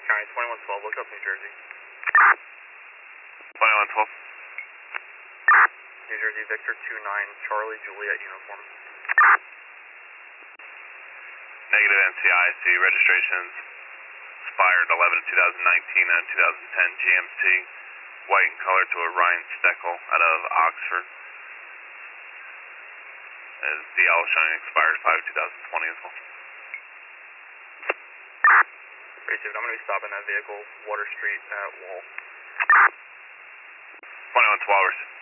County 2112, look up New Jersey. 2112. New Jersey, Victor 29, Charlie, Juliet, uniform. Negative NCIC, registrations expired 11/2019 and 2010 GMC, white in color to a Ryan Steckel out of Oxford. As DL showing expired 5/2020 as well. Received, I'm going to be stopping that vehicle, Water Street at Wall. 2112.